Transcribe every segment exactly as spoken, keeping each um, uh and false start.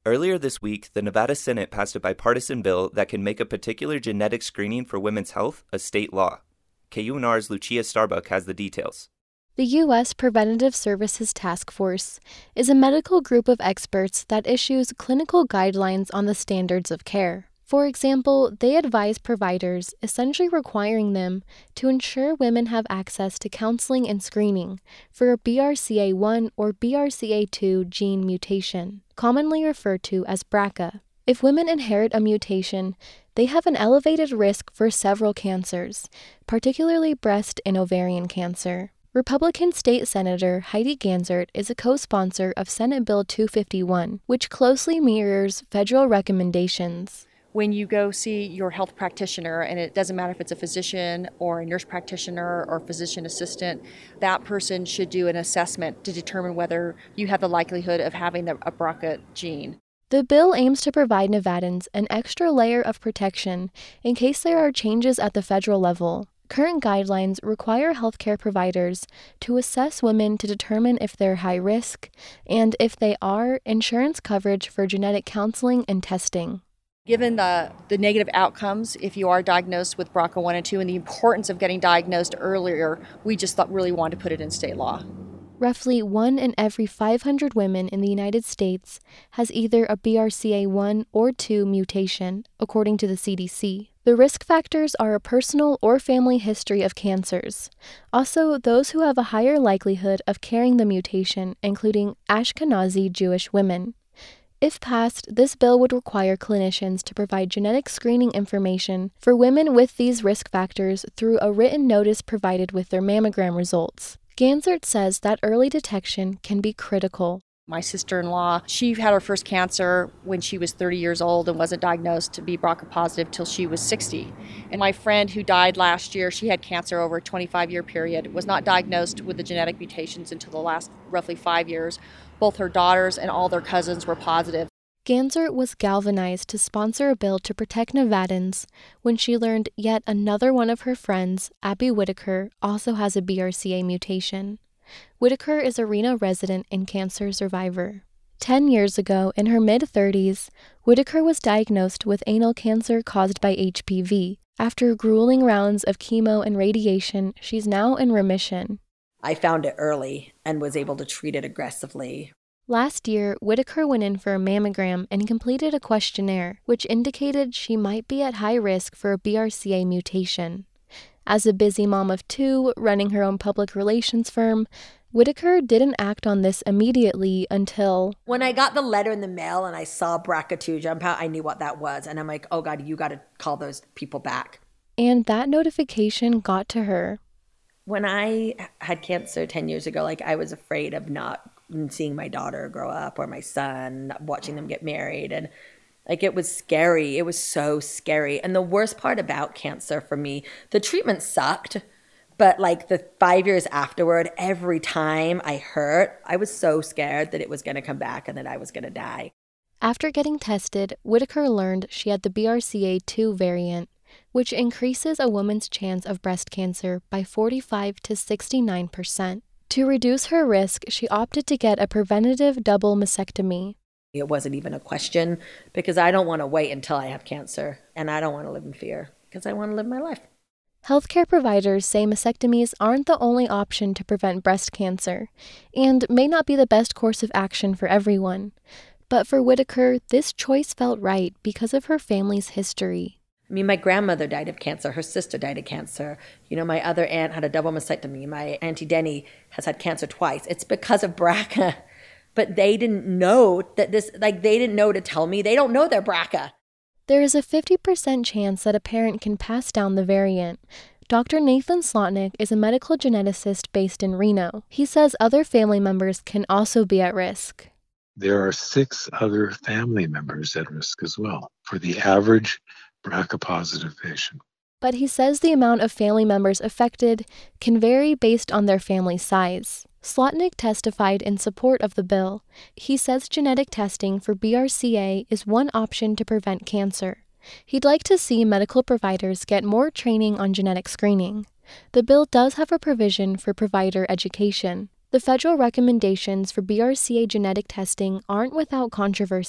Earlier this week, the Nevada Senate passed a bipartisan bill that can make a particular genetic screening for women's health a state law. K U N R's Lucia Starbuck has the details. The U S Preventative Services Task Force is a medical group of experts that issues clinical guidelines on the standards of care. For example, they advise providers, essentially requiring them to ensure women have access to counseling and screening for a B R C A one or B R C A two gene mutation, commonly referred to as B R C A. If women inherit a mutation, they have an elevated risk for several cancers, particularly breast and ovarian cancer. Republican State Senator Heidi Gensert is a co-sponsor of Senate Bill two fifty-one, which closely mirrors federal recommendations. When you go see your health practitioner, and it doesn't matter if it's a physician or a nurse practitioner or physician assistant, that person should do an assessment to determine whether you have the likelihood of having a B R C A gene. The bill aims to provide Nevadans an extra layer of protection in case there are changes at the federal level. Current guidelines require healthcare providers to assess women to determine if they're high risk, and if they are, insurance coverage for genetic counseling and testing. Given the, the negative outcomes if you are diagnosed with B R C A one and two and the importance of getting diagnosed earlier, we just thought really wanted to put it in state law. Roughly one in every five hundred women in the United States has either a B R C A one or two mutation, according to the C D C. The risk factors are a personal or family history of cancers. Also, those who have a higher likelihood of carrying the mutation, including Ashkenazi Jewish women. If passed, this bill would require clinicians to provide genetic screening information for women with these risk factors through a written notice provided with their mammogram results. Gensert says that early detection can be critical. My sister-in-law, she had her first cancer when she was thirty years old and wasn't diagnosed to be B R C A positive till she was sixty. And my friend who died last year, she had cancer over a twenty-five year period, was not diagnosed with the genetic mutations until the last roughly five years. Both her daughters and all their cousins were positive. Gensert was galvanized to sponsor a bill to protect Nevadans when she learned yet another one of her friends, Abby Whitaker, also has a B R C A mutation. Whitaker is a Reno resident and cancer survivor. Ten years ago, in her mid-thirties, Whitaker was diagnosed with anal cancer caused by H P V. After grueling rounds of chemo and radiation, she's now in remission. I found it early and was able to treat it aggressively. Last year, Whitaker went in for a mammogram and completed a questionnaire, which indicated she might be at high risk for a B R C A mutation. As a busy mom of two, running her own public relations firm, Whitaker didn't act on this immediately until... When I got the letter in the mail and I saw B R C A two jump out, I knew what that was. And I'm like, oh God, you got to call those people back. And that notification got to her. When I had cancer ten years ago, like I was afraid of not seeing my daughter grow up or my son, watching them get married. And like it was scary. It was so scary. And the worst part about cancer for me, the treatment sucked. But like the five years afterward, every time I hurt, I was so scared that it was going to come back and that I was going to die. After getting tested, Whitaker learned she had the B R C A two variant, which increases a woman's chance of breast cancer by forty-five to sixty-nine percent. To reduce her risk, she opted to get a preventative double mastectomy. It wasn't even a question because I don't want to wait until I have cancer, and I don't want to live in fear because I want to live my life. Healthcare providers say mastectomies aren't the only option to prevent breast cancer, and may not be the best course of action for everyone. But for Whitaker, this choice felt right because of her family's history. I mean, my grandmother died of cancer. Her sister died of cancer. You know, my other aunt had a double mastectomy. My Auntie Denny has had cancer twice. It's because of B R C A. But they didn't know that this, like, they didn't know to tell me. They don't know their B R C A. There is a fifty percent chance that a parent can pass down the variant. Doctor Nathan Slotnick is a medical geneticist based in Reno. He says other family members can also be at risk. There are six other family members at risk as well for the average B R C A positive patient. But he says the amount of family members affected can vary based on their family size. Slotnick testified in support of the bill. He says genetic testing for B R C A is one option to prevent cancer. He'd like to see medical providers get more training on genetic screening. The bill does have a provision for provider education. The federal recommendations for B R C A genetic testing aren't without controversy.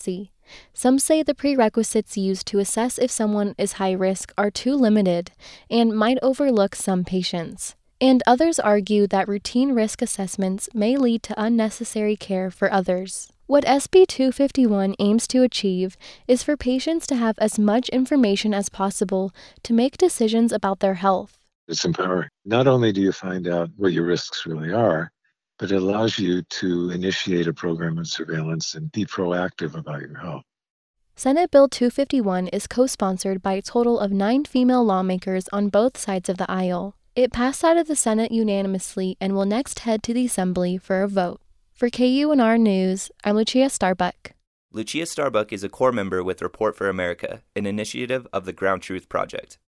Some say the prerequisites used to assess if someone is high risk are too limited and might overlook some patients. And others argue that routine risk assessments may lead to unnecessary care for others. What S B two fifty-one aims to achieve is for patients to have as much information as possible to make decisions about their health. It's empowering. Not only do you find out what your risks really are, but it allows you to initiate a program of surveillance and be proactive about your health. Senate Bill two fifty-one is co-sponsored by a total of nine female lawmakers on both sides of the aisle. It passed out of the Senate unanimously and will next head to the Assembly for a vote. For K U N R News, I'm Lucia Starbuck. Lucia Starbuck is a core member with Report for America, an initiative of the Ground Truth Project.